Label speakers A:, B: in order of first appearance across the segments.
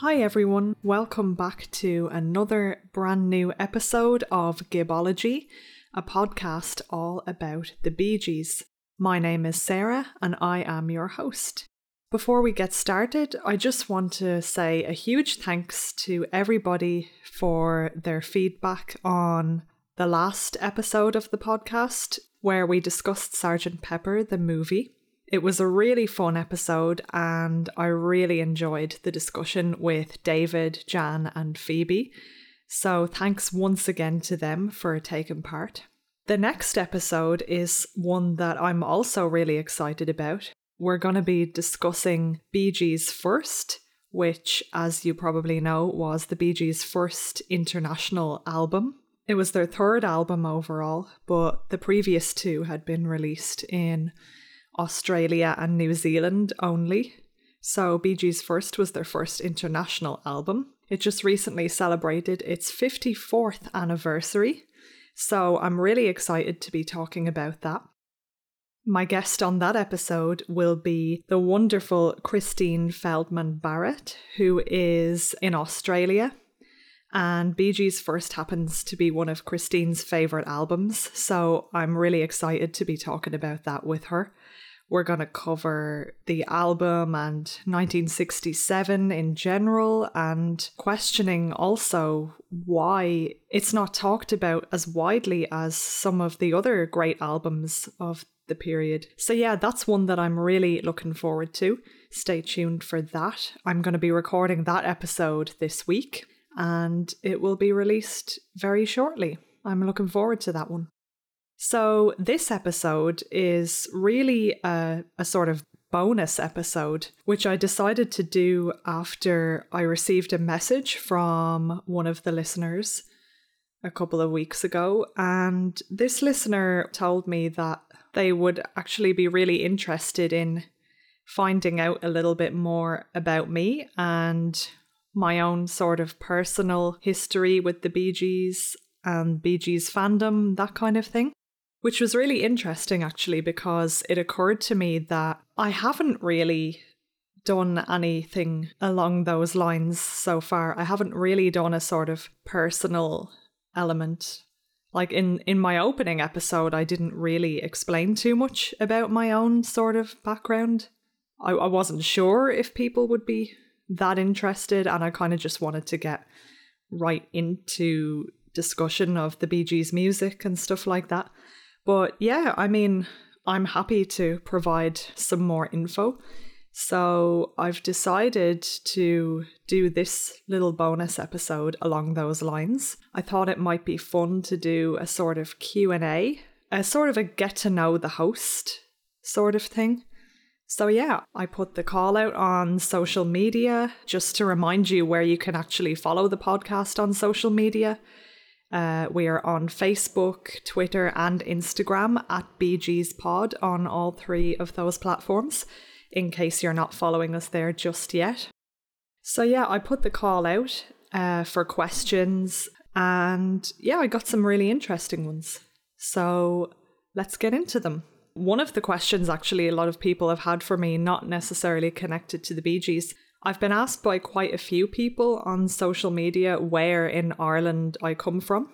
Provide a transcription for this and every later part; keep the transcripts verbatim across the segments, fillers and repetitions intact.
A: Hi everyone, welcome back to another brand new episode of Gibology, a podcast all about the Bee Gees. My name is Sarah and I am your host. Before we get started, I just want to say a huge thanks to everybody for their feedback on the last episode of the podcast where we discussed Sergeant Pepper, the movie. It was a really fun episode and I really enjoyed the discussion with David, Jan and Phoebe. So thanks once again to them for taking part. The next episode is one that I'm also really excited about. We're going to be discussing Bee Gees First, which, as you probably know, was the Bee Gees' first international album. It was their third album overall, but the previous two had been released in Australia and New Zealand only. So Bee Gees First was their first international album. It just recently celebrated its fifty-fourth anniversary. So I'm really excited to be talking about that. My guest on that episode will be the wonderful Christine Feldman Barrett, who is in Australia. And Bee Gees First happens to be one of Christine's favourite albums, so I'm really excited to be talking about that with her. We're going to cover the album and nineteen sixty-seven in general, and questioning also why it's not talked about as widely as some of the other great albums of the period. So yeah, that's one that I'm really looking forward to. Stay tuned for that. I'm going to be recording that episode this week, and it will be released very shortly. I'm looking forward to that one. So this episode is really a, a sort of bonus episode, which I decided to do after I received a message from one of the listeners a couple of weeks ago. And this listener told me that they would actually be really interested in finding out a little bit more about me and my own sort of personal history with the Bee Gees and Bee Gees fandom, that kind of thing. Which was really interesting actually, because it occurred to me that I haven't really done anything along those lines so far. I haven't really done a sort of personal element. Like in, in my opening episode, I didn't really explain too much about my own sort of background. I, I wasn't sure if people would be that interested, and I kind of just wanted to get right into discussion of the Bee Gees music and stuff like that. But yeah, I mean, I'm happy to provide some more info. So I've decided to do this little bonus episode along those lines. I thought it might be fun to do a sort of Q and A, a sort of a get to know the host sort of thing. So yeah, I put the call out on social media just to remind you where you can actually follow the podcast on social media. Uh, we are on Facebook, Twitter and Instagram at Bee Gees Pod on all three of those platforms, in case you're not following us there just yet. So yeah, I put the call out uh, for questions, and yeah, I got some really interesting ones. So let's get into them. One of the questions actually a lot of people have had for me, not necessarily connected to the Bee Gees. I've been asked by quite a few people on social media where in Ireland I come from.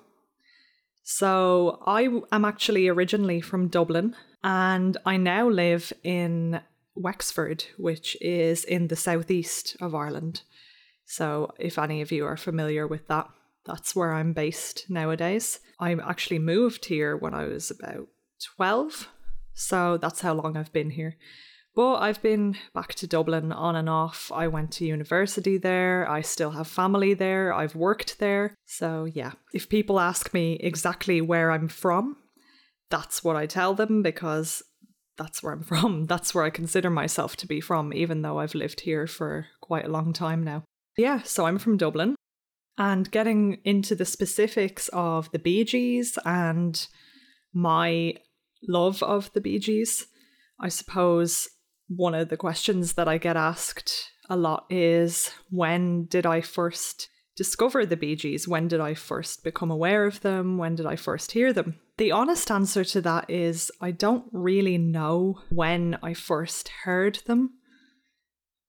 A: So I am actually originally from Dublin, and I now live in Wexford, which is in the southeast of Ireland. So if any of you are familiar with that, that's where I'm based nowadays. I actually moved here when I was about twelve, so that's how long I've been here. But I've been back to Dublin on and off. I went to university there. I still have family there. I've worked there. So yeah, if people ask me exactly where I'm from, that's what I tell them, because that's where I'm from. That's where I consider myself to be from, even though I've lived here for quite a long time now. Yeah, so I'm from Dublin. And getting into the specifics of the Bee Gees and my love of the Bee Gees, I suppose one of the questions that I get asked a lot is, when did I first discover the Bee Gees? When did I first become aware of them? When did I first hear them? The honest answer to that is I don't really know when I first heard them.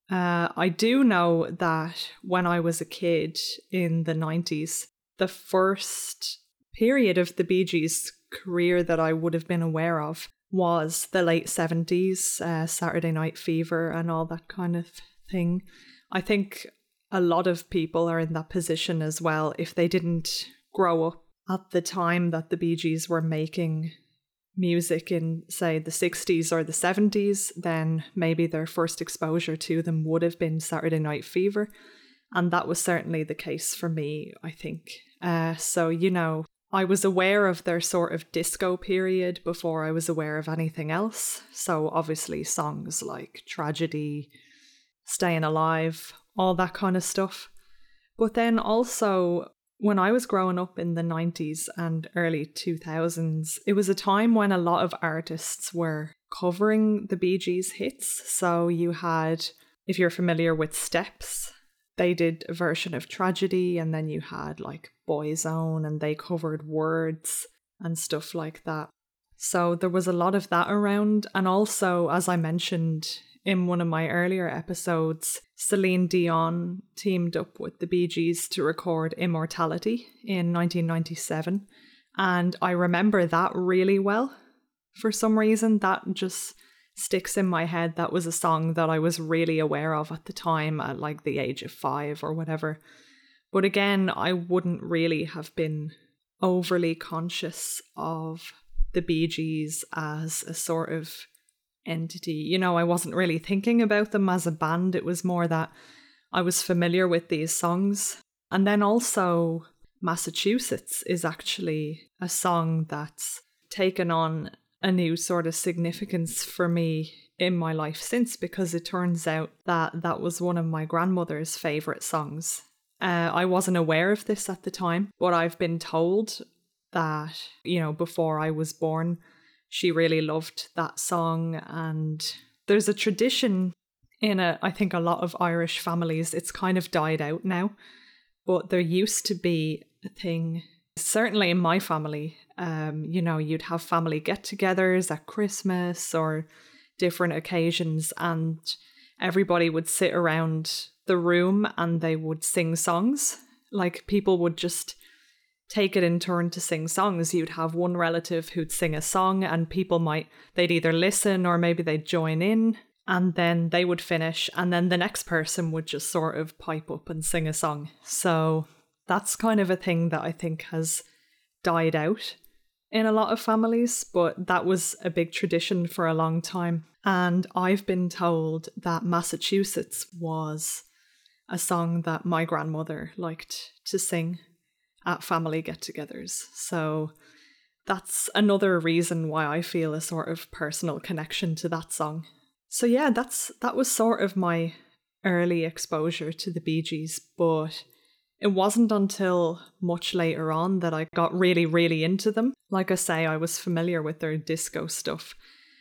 A: Uh, I do know that when I was a kid in the nineties, the first period of the Bee Gees' career that I would have been aware of was the late seventies, uh, Saturday Night Fever and all that kind of thing. I think a lot of people are in that position as well. If they didn't grow up at the time that the Bee Gees were making music in, say, the sixties or the seventies, then maybe their first exposure to them would have been Saturday Night Fever. And that was certainly the case for me, I think. Uh, so, you know, I was aware of their sort of disco period before I was aware of anything else. So obviously songs like Tragedy, Staying Alive, all that kind of stuff. But then also, when I was growing up in the nineties and early two thousands, it was a time when a lot of artists were covering the Bee Gees hits. So you had, if you're familiar with Steps, they did a version of Tragedy, and then you had like Boyzone and they covered Words and stuff like that. So there was a lot of that around. And also, as I mentioned in one of my earlier episodes, Celine Dion teamed up with the Bee Gees to record Immortality in nineteen ninety-seven. And I remember that really well. For some reason, that just sticks in my head. That was a song that I was really aware of at the time at like the age of five or whatever. But again, I wouldn't really have been overly conscious of the Bee Gees as a sort of entity. You know, I wasn't really thinking about them as a band. It was more that I was familiar with these songs. And then also Massachusetts is actually a song that's taken on a new sort of significance for me in my life since, because it turns out that that was one of my grandmother's favourite songs. Uh, I wasn't aware of this at the time, but I've been told that, you know, before I was born, she really loved that song. And there's a tradition in a, I think a lot of Irish families, it's kind of died out now, but there used to be a thing, certainly in my family, um, you know, you'd have family get-togethers at Christmas or different occasions, and everybody would sit around the room and they would sing songs. Like, people would just take it in turn to sing songs. You'd have one relative who'd sing a song, and people might, they'd either listen or maybe they'd join in, and then they would finish, and then the next person would just sort of pipe up and sing a song. So that's kind of a thing that I think has died out in a lot of families, but that was a big tradition for a long time. And I've been told that Massachusetts was a song that my grandmother liked to sing at family get-togethers. So that's another reason why I feel a sort of personal connection to that song. So yeah, that's that was sort of my early exposure to the Bee Gees, but it wasn't until much later on that I got really, really into them. Like I say, I was familiar with their disco stuff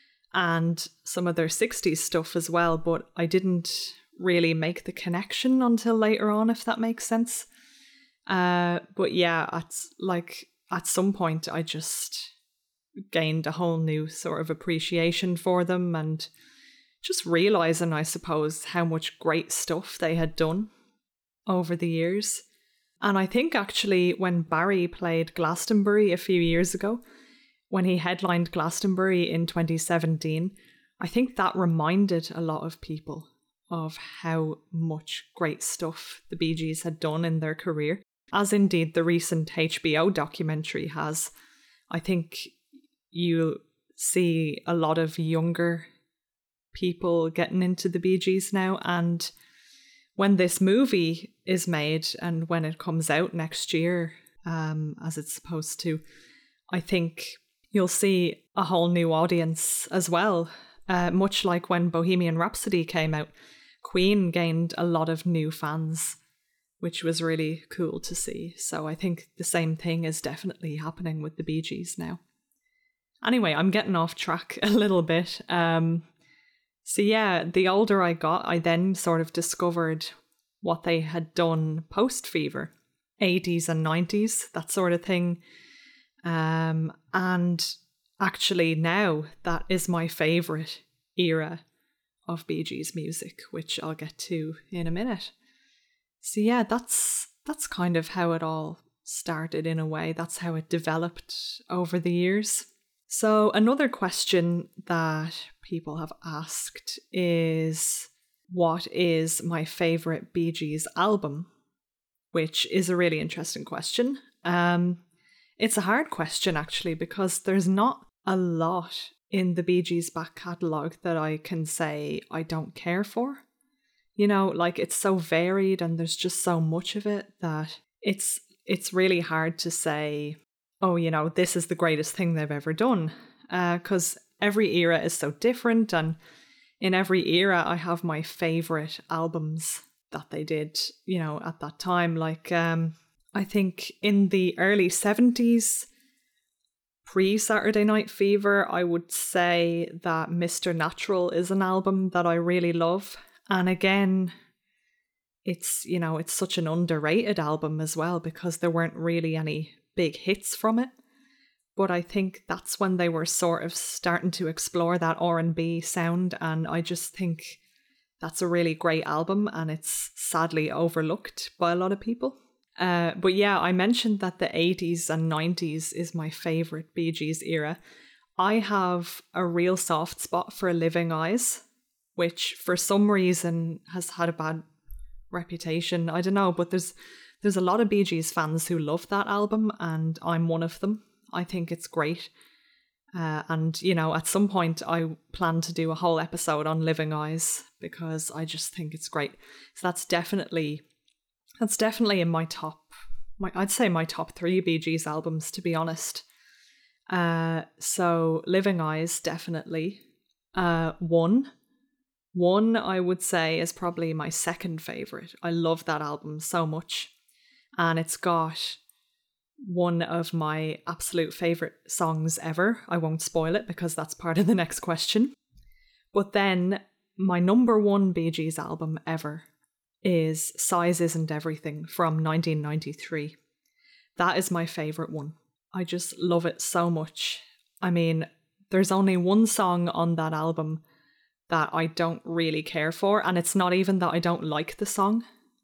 A: and some of their sixties stuff as well, but I didn't really make the connection until later on, if that makes sense. Uh, but yeah, at like at some point I just gained a whole new sort of appreciation for them, and just realising, I suppose, how much great stuff they had done over the years. And I think actually when Barry played Glastonbury a few years ago, when he headlined Glastonbury in twenty seventeen, I think that reminded a lot of people of how much great stuff the Bee Gees had done in their career, as indeed the recent H B O documentary has. I think you see a lot of younger people getting into the Bee Gees now, and when this movie is made and when it comes out next year, um, as it's supposed to, I think you'll see a whole new audience as well. Uh, much like when Bohemian Rhapsody came out, Queen gained a lot of new fans, which was really cool to see. So I think the same thing is definitely happening with the Bee Gees now. Anyway, I'm getting off track a little bit. Um, so yeah, the older I got, I then sort of discovered what they had done post-Fever, eighties and nineties, that sort of thing. Um, and actually now that is my favourite era of Bee Gees music, which I'll get to in a minute. So yeah, that's that's kind of how it all started in a way. That's how it developed over the years. So another question that people have asked is, what is my favourite Bee Gees album? Which is a really interesting question. Um, it's a hard question actually, because there's not a lot in the Bee Gees back catalogue that I can say I don't care for. You know, like it's so varied and there's just so much of it that it's it's really hard to say, oh, you know, this is the greatest thing they've ever done. Because uh, every era is so different, and in every era I have my favourite albums that they did, you know, at that time. Like, um, I think in the early seventies, pre-Saturday Night Fever, I would say that Mister Natural is an album that I really love. And again, it's, you know, it's such an underrated album as well, because there weren't really any big hits from it. But I think that's when they were sort of starting to explore that R and B sound, and I just think that's a really great album, and it's sadly overlooked by a lot of people. Uh, but yeah, I mentioned that the eighties and nineties is my favourite Bee Gees era. I have a real soft spot for Living Eyes, which for some reason has had a bad reputation. I don't know, but there's there's a lot of Bee Gees fans who love that album, and I'm one of them. I think it's great. Uh, and, you know, at some point I plan to do a whole episode on Living Eyes, because I just think it's great. So that's definitely, that's definitely in my top, my I'd say my top three Bee Gees albums, to be honest. Uh, so Living Eyes, definitely. Uh, one. One, I would say, is probably my second favourite. I love that album so much. And it's got one of my absolute favourite songs ever. I won't spoil it because that's part of the next question. But then my number one Bee Gees album ever is Size Isn't Everything from nineteen ninety-three. That is my favourite one. I just love it so much. I mean, there's only one song on that album that I don't really care for, and it's not even that I don't like the song.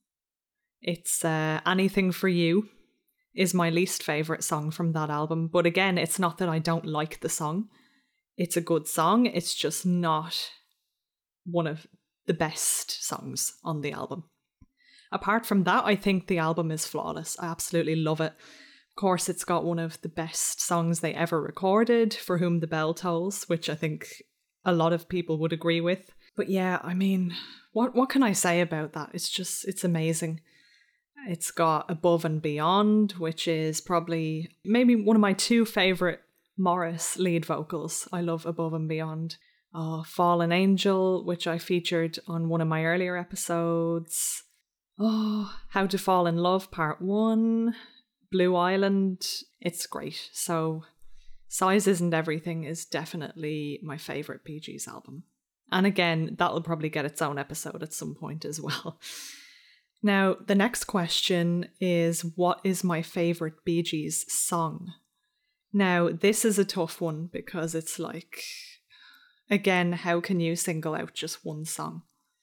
A: It's uh, Anything for You is my least favourite song from that album. But again, it's not that I don't like the song. It's a good song. It's just not one of the best songs on the album. Apart from that, I think the album is flawless. I absolutely love it. Of course, it's got one of the best songs they ever recorded, For Whom the Bell Tolls, which I think a lot of people would agree with. But yeah, I mean, what what can I say about that? It's just, it's amazing. It's got Above and Beyond, which is probably maybe one of my two favourite Morris lead vocals. I love Above and Beyond. Oh, Fallen Angel, which I featured on one of my earlier episodes. Oh, How to Fall in Love Part one. Blue Island. It's great. So Size Isn't Everything is definitely my favourite Bee Gees album. And again, that'll probably get its own episode at some point as well. Now, the next question is, what is my favourite Bee Gees song? Now, this is a tough one because it's like, again, how can you single out just one song?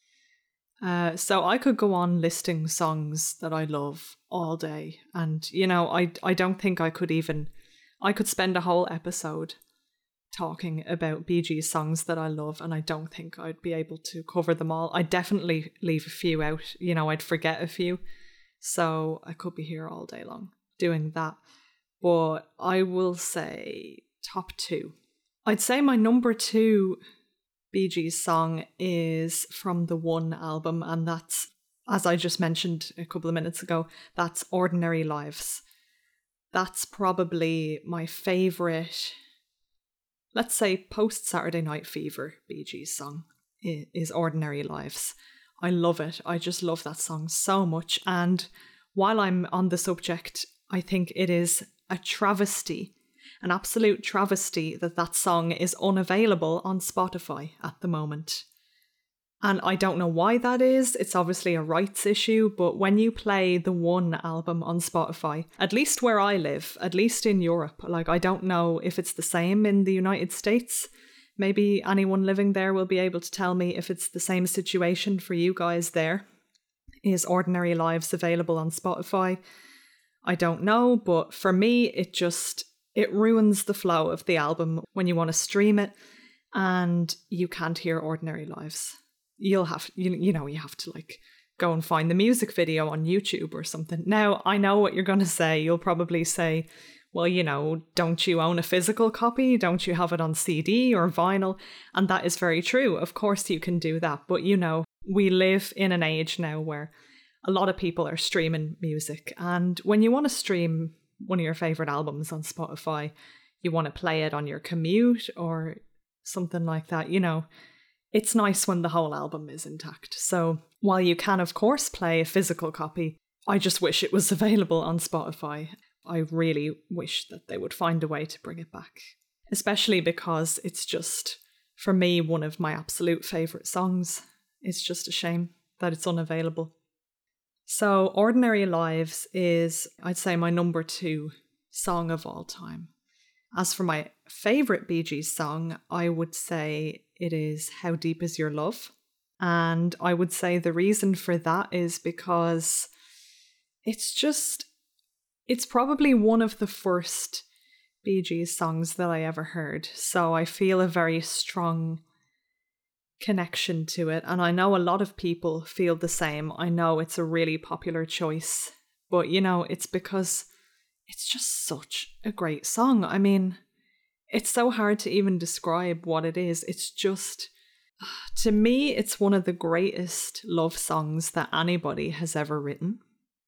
A: Uh, so I could go on listing songs that I love all day. And, you know, I, I don't think I could even, I could spend a whole episode talking about Bee Gees songs that I love, and I don't think I'd be able to cover them all. I'd definitely leave a few out, you know, I'd forget a few. So I could be here all day long doing that. But I will say top two. I'd say my number two Bee Gees song is from the One album, and that's, as I just mentioned a couple of minutes ago, that's Ordinary Lives. That's probably my favourite, let's say, post-Saturday Night Fever Bee Gees song is Ordinary Lives. I love it. I just love that song so much. And while I'm on the subject, I think it is a travesty, an absolute travesty that that song is unavailable on Spotify at the moment. And I don't know why that is. It's obviously a rights issue, but when you play the One album on Spotify, at least where I live, at least in Europe, like I don't know if it's the same in the United States. Maybe anyone living there will be able to tell me if it's the same situation for you guys there. Is Ordinary Lives available on Spotify? I don't know, but for me, it just, it ruins the flow of the album when you want to stream it and you can't hear Ordinary Lives. You'll have, you, you know, you have to like go and find the music video on YouTube or something. Now, I know what you're going to say. You'll probably say, well, you know, don't you own a physical copy? Don't you have it on C D or vinyl? And that is very true. Of course you can do that. But, you know, we live in an age now where a lot of people are streaming music. And when you want to stream one of your favourite albums on Spotify, you want to play it on your commute or something like that, you know, it's nice when the whole album is intact. So while you can, of course, play a physical copy, I just wish it was available on Spotify. I really wish that they would find a way to bring it back, especially because it's just, for me, one of my absolute favourite songs. It's just a shame that it's unavailable. So Ordinary Lives is, I'd say, my number two song of all time. As for my favourite Bee Gees song, I would say it is How Deep Is Your Love? And I would say the reason for that is because it's just, it's probably one of the first Bee Gees songs that I ever heard. So I feel a very strong connection to it. And I know a lot of people feel the same. I know it's a really popular choice. But, you know, it's because it's just such a great song. I mean, it's so hard to even describe what it is. It's just, to me, it's one of the greatest love songs that anybody has ever written.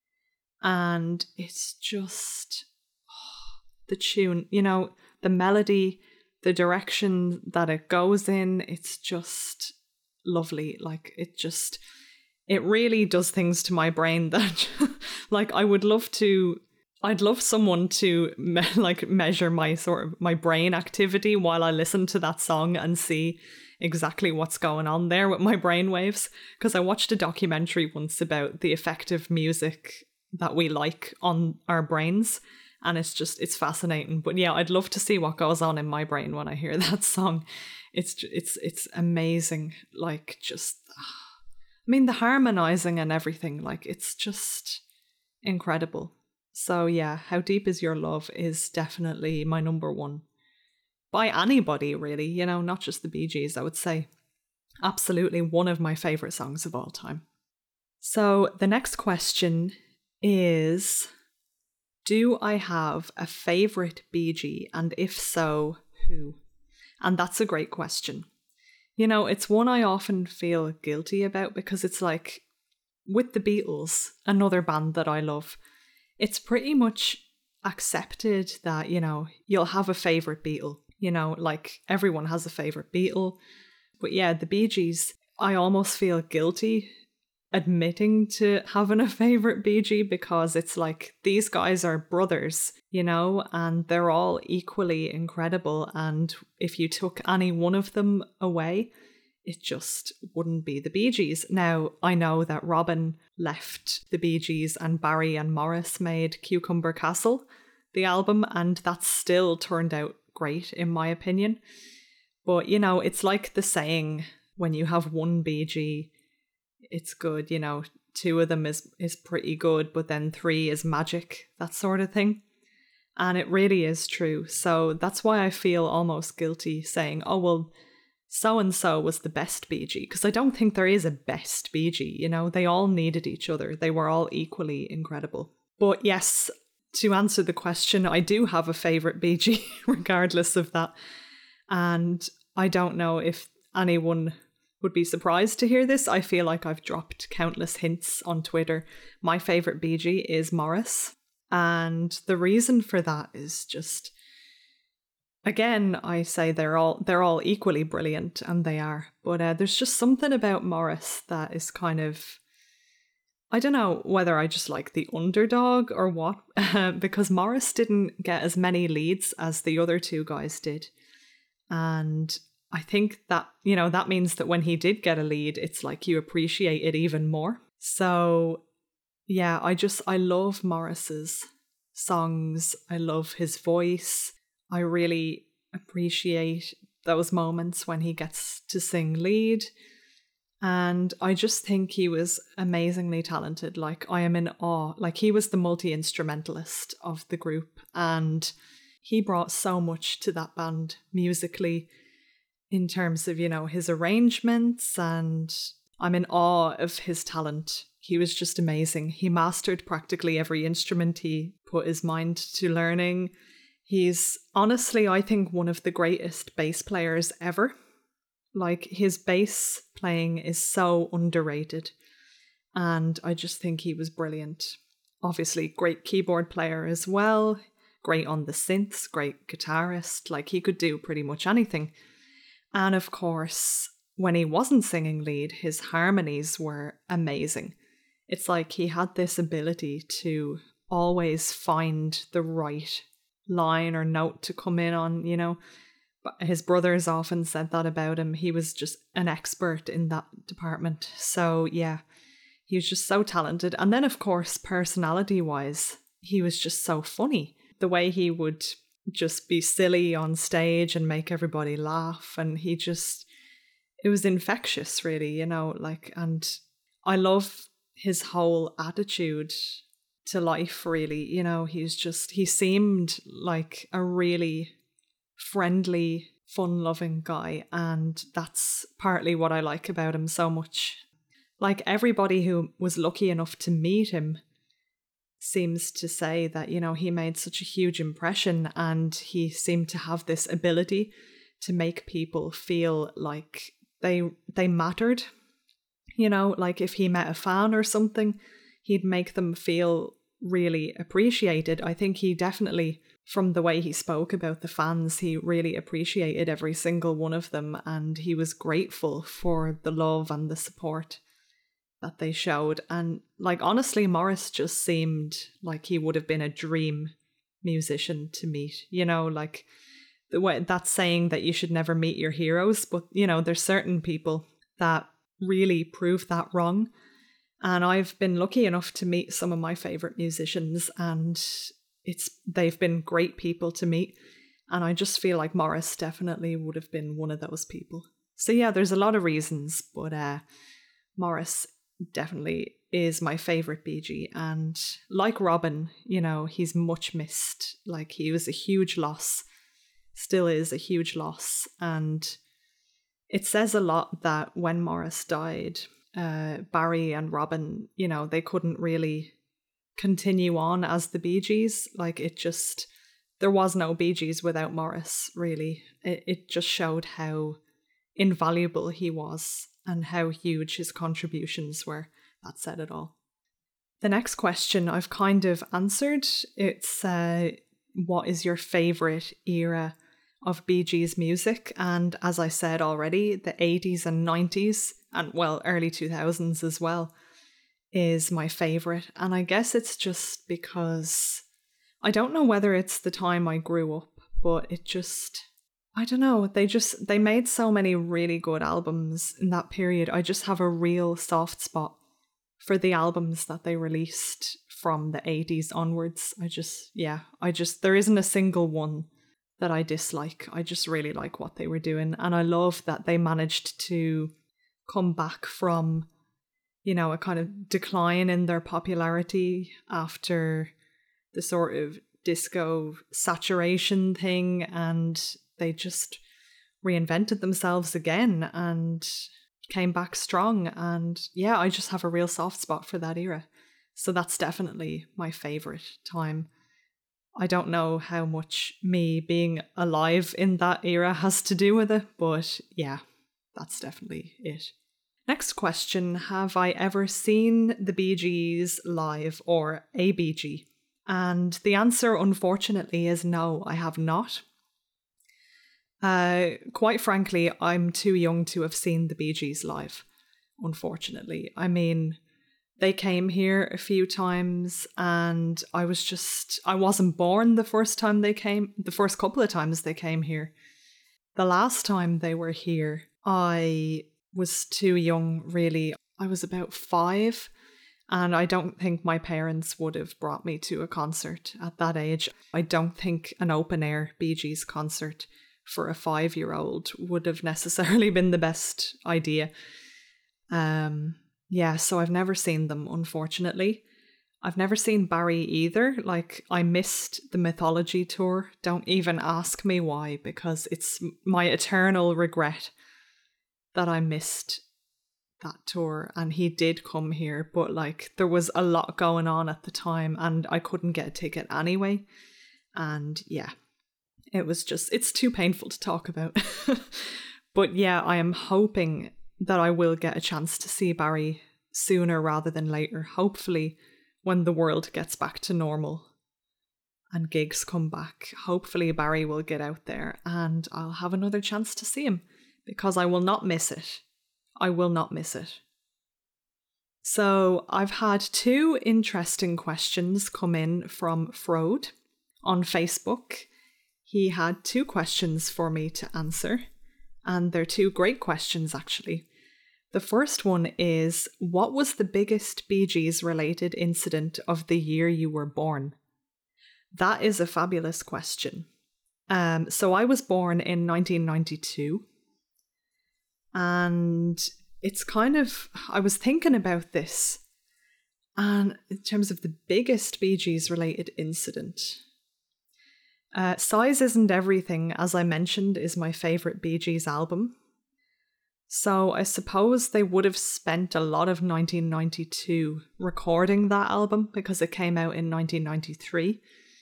A: And it's just, oh, the tune, you know, the melody, the direction that it goes in, it's just lovely. Like, it just, it really does things to my brain that, like, I would love to, I'd love someone to me- like measure my sort of my brain activity while I listen to that song and see exactly what's going on there with my brain waves. Because I watched a documentary once about the effect of music that we like on our brains, and it's just, it's fascinating. But yeah, I'd love to see what goes on in my brain when I hear that song. It's it's it's amazing. Like, just, I mean, the harmonizing and everything, like, it's just incredible. So yeah, How Deep Is Your Love is definitely my number one. By anybody, really, you know, not just the Bee Gees, I would say. Absolutely one of my favourite songs of all time. So the next question is, do I have a favourite Bee Gee? And if so, who? And that's a great question. You know, it's one I often feel guilty about because it's like, with the Beatles, another band that I love, it's pretty much accepted that, you know, you'll have a favourite Beatle. You know, like, everyone has a favourite Beatle. But yeah, the Bee Gees, I almost feel guilty admitting to having a favourite Bee Gee because it's like, these guys are brothers, you know, and they're all equally incredible. And if you took any one of them away, it just wouldn't be the Bee Gees. Now, I know that Robin left the Bee Gees and Barry and Maurice made Cucumber Castle, the album, and that still turned out great in my opinion. But, you know, it's like the saying, when you have one Bee Gee, it's good, you know, two of them is, is pretty good, but then three is magic, that sort of thing. And it really is true. So that's why I feel almost guilty saying, oh, well, so-and-so was the best Bee Gee, because I don't think there is a best Bee Gee, you know, they all needed each other. They were all equally incredible. But yes, to answer the question, I do have a favourite Bee Gee, regardless of that. And I don't know if anyone would be surprised to hear this. I feel like I've dropped countless hints on Twitter. My favourite Bee Gee is Maurice. And the reason for that is just, again, I say they're all they're all equally brilliant, and they are. But uh, there's just something about Maurice that is kind of, I don't know whether I just like the underdog or what, because Maurice didn't get as many leads as the other two guys did. And I think that, you know, that means that when he did get a lead, it's like you appreciate it even more. So yeah, I just, I love Maurice's songs. I love his voice. I really appreciate those moments when he gets to sing lead. And I just think he was amazingly talented. Like, I am in awe. Like, he was the multi-instrumentalist of the group, and he brought so much to that band musically in terms of, you know, his arrangements, and I'm in awe of his talent. He was just amazing. He mastered practically every instrument he put his mind to learning. He's honestly, I think, one of the greatest bass players ever. Like, his bass playing is so underrated, and I just think he was brilliant. Obviously, great keyboard player as well, great on the synths, great guitarist. Like, he could do pretty much anything. And of course, when he wasn't singing lead, his harmonies were amazing. It's like he had this ability to always find the right line or note to come in on, you know. But his brothers often said that about him. He was just an expert in that department. So yeah, he was just so talented. And then of course, personality-wise, he was just so funny. The way he would just be silly on stage and make everybody laugh. And he just, it was infectious, really, you know, like, and I love his whole attitude to life, really. You know, he's just, he seemed like a really friendly, fun-loving guy, and that's partly what I like about him so much. Like, everybody who was lucky enough to meet him seems to say that, you know, he made such a huge impression, and he seemed to have this ability to make people feel like they they mattered. You know, like if he met a fan or something, he'd make them feel really appreciated. I think he definitely, from the way he spoke about the fans, he really appreciated every single one of them, and he was grateful for the love and the support that they showed. And like, honestly, Maurice just seemed like he would have been a dream musician to meet, you know, like the way that saying that you should never meet your heroes, but you know, there's certain people that really prove that wrong. And I've been lucky enough to meet some of my favorite musicians, and it's they've been great people to meet. And I just feel like Maurice definitely would have been one of those people. So yeah, there's a lot of reasons, but uh, Maurice definitely is my favorite Bee Gee. And like Robin, you know, he's much missed. Like, he was a huge loss, still is a huge loss. And it says a lot that when Maurice died, uh, Barry and Robin, you know, they couldn't really continue on as the Bee Gees. Like, it just, there was no Bee Gees without Maurice, really. It, it just showed how invaluable he was and how huge his contributions were. That said it all. The next question I've kind of answered. It's uh, what is your favourite era of Bee Gees music? And as I said already, the eighties and nineties, and well, early two thousands as well, is my favourite. And I guess it's just because I don't know whether it's the time I grew up, but it just, I don't know, they just, they made so many really good albums in that period. I just have a real soft spot for the albums that they released from the eighties onwards. I just, yeah, I just, there isn't a single one that I dislike. I just really like what they were doing. And I love that they managed to come back from, you know, a kind of decline in their popularity after the sort of disco saturation thing, and they just reinvented themselves again and came back strong. And yeah, I just have a real soft spot for that era. So that's definitely my favourite time. I don't know how much me being alive in that era has to do with it, but yeah, that's definitely it. Next question, have I ever seen the Bee Gees live or a Bee Gee? And the answer, unfortunately, is no, I have not. Uh, quite frankly, I'm too young to have seen the Bee Gees live, unfortunately. I mean, they came here a few times and I was just, I wasn't born the first time they came, the first couple of times they came here. The last time they were here, I was too young, really. I was about five, and I don't think my parents would have brought me to a concert at that age. I don't think an open air Bee Gees concert for a five-year-old would have necessarily been the best idea. Um, yeah, so I've never seen them, unfortunately. I've never seen Barry either. Like, I missed the mythology tour. Don't even ask me why, because it's my eternal regret that I missed that tour. And he did come here, but like there was a lot going on at the time and I couldn't get a ticket anyway. And yeah, it was just, it's too painful to talk about. But yeah, I am hoping that I will get a chance to see Barry sooner rather than later. Hopefully when the world gets back to normal and gigs come back, hopefully Barry will get out there and I'll have another chance to see him, because I will not miss it. I will not miss it. So I've had two interesting questions come in from Frode on Facebook. He had two questions for me to answer, and they're two great questions actually. The first one is, what was the biggest Bee Gees related incident of the year you were born? That is a fabulous question. Um, so I was born in nineteen ninety-two. And it's kind of, I was thinking about this, and in terms of the biggest Bee Gees related incident, uh, Size Isn't Everything, as I mentioned, is my favourite Bee Gees album. So I suppose they would have spent a lot of nineteen ninety-two recording that album because it came out in nineteen ninety-three.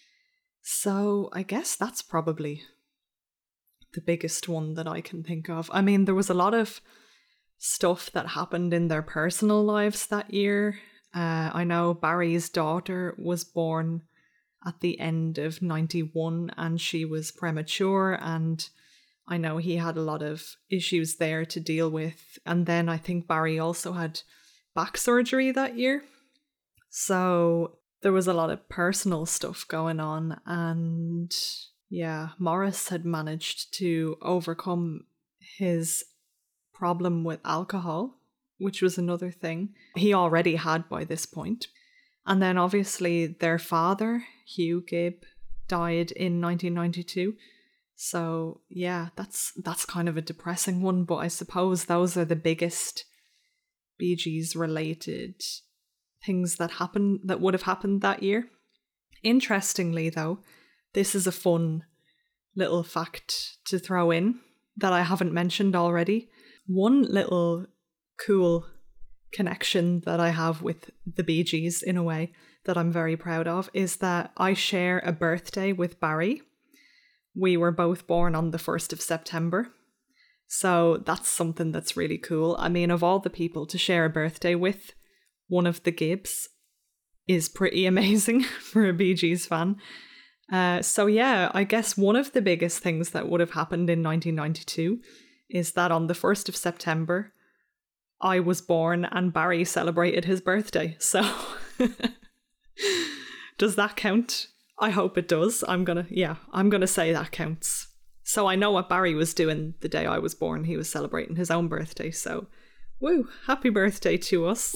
A: So I guess that's probably the biggest one that I can think of. I mean, there was a lot of stuff that happened in their personal lives that year. Uh, I know Barry's daughter was born at the end of ninety-one and she was premature, and I know he had a lot of issues there to deal with. And then I think Barry also had back surgery that year. So there was a lot of personal stuff going on, and yeah, Morris had managed to overcome his problem with alcohol, which was another thing he already had by this point. And then obviously their father, Hugh Gibb, died in nineteen ninety-two. So yeah, that's that's kind of a depressing one, but I suppose those are the biggest Bee Gees related things that happened that would have happened that year. Interestingly though, this is a fun little fact to throw in that I haven't mentioned already. One little cool connection that I have with the Bee Gees, in a way, that I'm very proud of, is that I share a birthday with Barry. We were both born on the first of September. So that's something that's really cool. I mean, of all the people to share a birthday with, one of the Gibbs is pretty amazing for a Bee Gees fan. Uh, so yeah, I guess one of the biggest things that would have happened in nineteen ninety-two is that on the first of September, I was born and Barry celebrated his birthday. So does that count? I hope it does. I'm gonna, yeah, I'm gonna say that counts. So I know what Barry was doing the day I was born. He was celebrating his own birthday. So woo, happy birthday to us.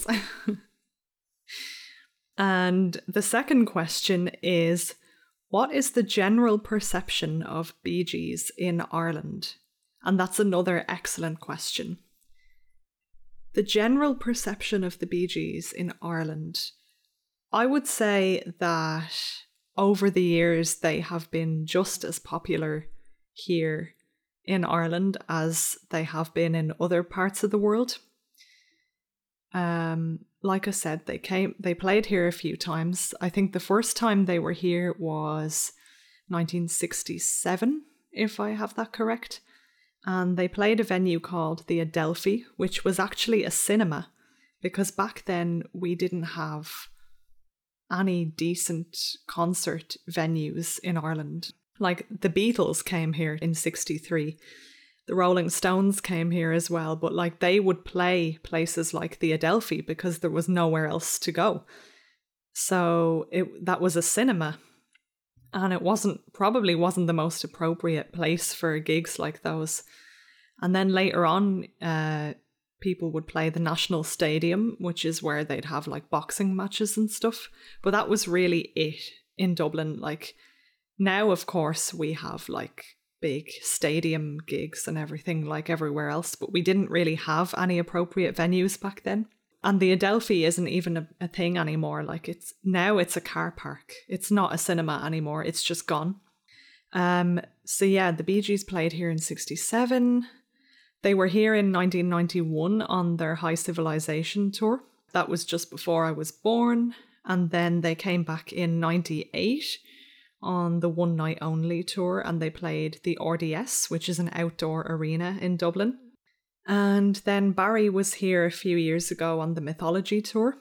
A: And the second question is, what is the general perception of Bee Gees in Ireland? And that's another excellent question. The general perception of the Bee Gees in Ireland, I would say that over the years they have been just as popular here in Ireland as they have been in other parts of the world. Um, like I said, they came, they played here a few times. I think the first time they were here was nineteen sixty-seven, if I have that correct. And they played a venue called the Adelphi, which was actually a cinema, because back then we didn't have any decent concert venues in Ireland. Like the Beatles came here in sixty-three. The Rolling Stones came here as well, but like they would play places like the Adelphi because there was nowhere else to go. So it that was a cinema, and it wasn't probably wasn't the most appropriate place for gigs like those. And then later on, uh, people would play the National Stadium, which is where they'd have like boxing matches and stuff. But that was really it in Dublin. Like now, of course, we have like big stadium gigs and everything like everywhere else, but we didn't really have any appropriate venues back then. And the Adelphi isn't even a, a thing anymore. Like it's now it's a car park. It's not a cinema anymore. It's just gone. Um, so yeah, the Bee Gees played here in sixty-seven. They were here in nineteen ninety-one on their High Civilization tour. That was just before I was born. And then they came back in ninety-eight on the One Night Only tour, and they played the R D S, which is an outdoor arena in Dublin. And then Barry was here a few years ago on the Mythology tour.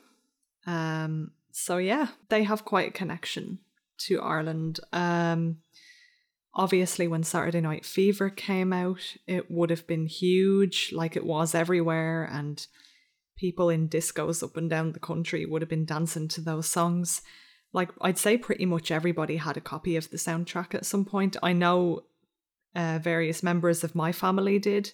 A: Um, so yeah, they have quite a connection to Ireland. Um, obviously, when Saturday Night Fever came out, it would have been huge, like it was everywhere, and people in discos up and down the country would have been dancing to those songs. Like, I'd say pretty much everybody had a copy of the soundtrack at some point. I know uh, various members of my family did.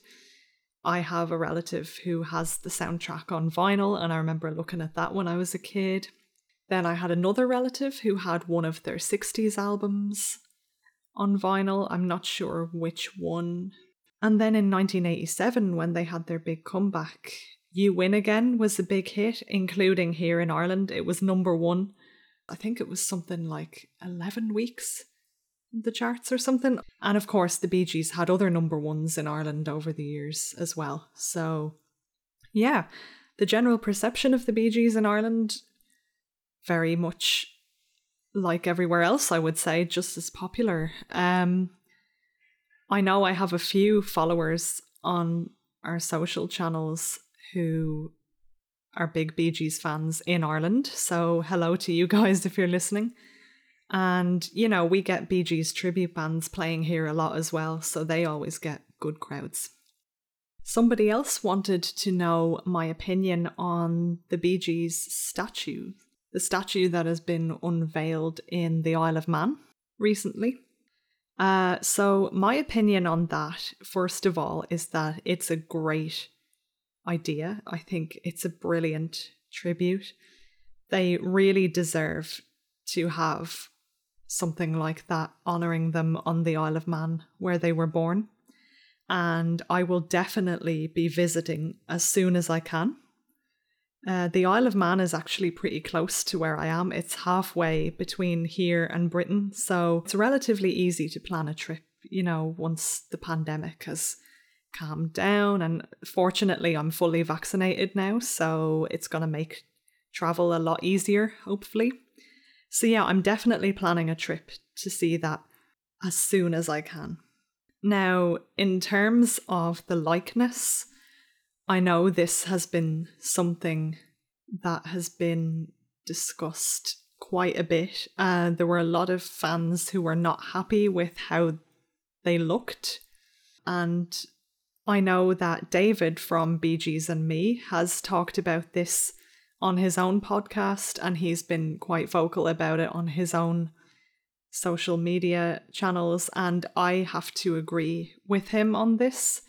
A: I have a relative who has the soundtrack on vinyl, and I remember looking at that when I was a kid. Then I had another relative who had one of their sixties albums on vinyl. I'm not sure which one. And then in nineteen eighty-seven, when they had their big comeback, You Win Again was a big hit, including here in Ireland. It was number one. I think it was something like eleven weeks in the charts or something. And of course, the Bee Gees had other number ones in Ireland over the years as well. So yeah, the general perception of the Bee Gees in Ireland, very much like everywhere else, I would say, just as popular. Um, I know I have a few followers on our social channels who are big Bee Gees fans in Ireland. So hello to you guys if you're listening. And, you know, we get Bee Gees tribute bands playing here a lot as well, so they always get good crowds. Somebody else wanted to know my opinion on the Bee Gees statue, the statue that has been unveiled in the Isle of Man recently. Uh, so my opinion on that, first of all, is that it's a great idea. I think it's a brilliant tribute. They really deserve to have something like that honouring them on the Isle of Man where they were born. And I will definitely be visiting as soon as I can. Uh, the Isle of Man is actually pretty close to where I am. It's halfway between here and Britain, so it's relatively easy to plan a trip, you know, once the pandemic has calmed down. And fortunately, I'm fully vaccinated now, so it's going to make travel a lot easier, hopefully. So yeah, I'm definitely planning a trip to see that as soon as I can. Now, in terms of the likeness, I know this has been something that has been discussed quite a bit. Uh, there were a lot of fans who were not happy with how they looked. And I know that David from Bee Gees and Me has talked about this on his own podcast, and he's been quite vocal about it on his own social media channels, and I have to agree with him on this.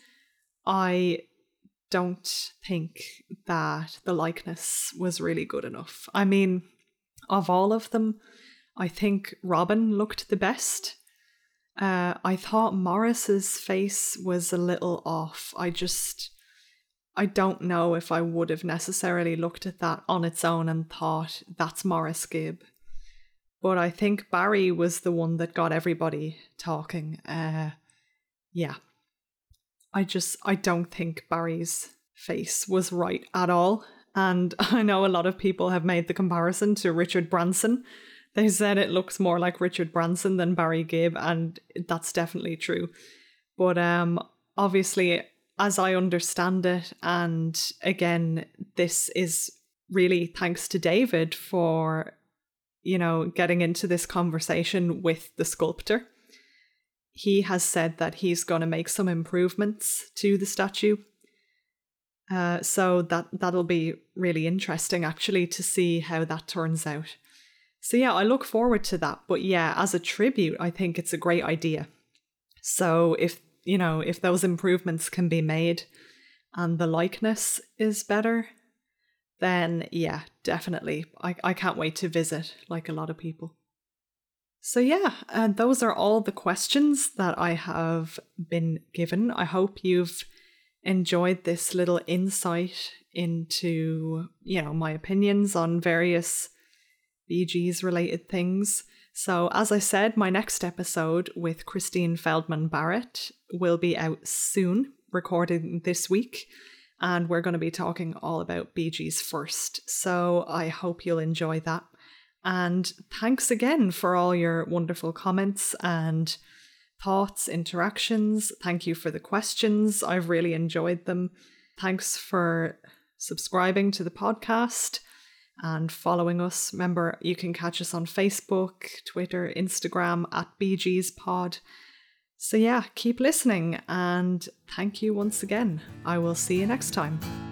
A: I don't think that the likeness was really good enough. I mean, of all of them, I think Robin looked the best. Uh, I thought Morris's face was a little off. I just... I don't know if I would have necessarily looked at that on its own and thought, that's Maurice Gibb. But I think Barry was the one that got everybody talking. Uh, yeah. I just, I don't think Barry's face was right at all. And I know a lot of people have made the comparison to Richard Branson. They said it looks more like Richard Branson than Barry Gibb, and that's definitely true. But um, obviously, as I understand it, and again, this is really thanks to David for, you know, getting into this conversation with the sculptor. He has said that he's going to make some improvements to the statue. Uh, so that, that'll be really interesting, actually, to see how that turns out. So yeah, I look forward to that. But yeah, as a tribute, I think it's a great idea. So if, you know, if those improvements can be made and the likeness is better, then yeah, definitely. I, I can't wait to visit, like a lot of people. So yeah, and those are all the questions that I have been given. I hope you've enjoyed this little insight into, you know, my opinions on various Bee Gees related things. So as I said, my next episode with Christine Feldman Barrett will be out soon, recorded this week, and we're going to be talking all about Bee Gees first. So I hope you'll enjoy that. And thanks again for all your wonderful comments and thoughts, interactions. Thank you for the questions. I've really enjoyed them. Thanks for subscribing to the podcast and following us. Remember, you can catch us on Facebook, Twitter, Instagram at Bee Gees Pod. So yeah, keep listening and thank you once again. I will see you next time.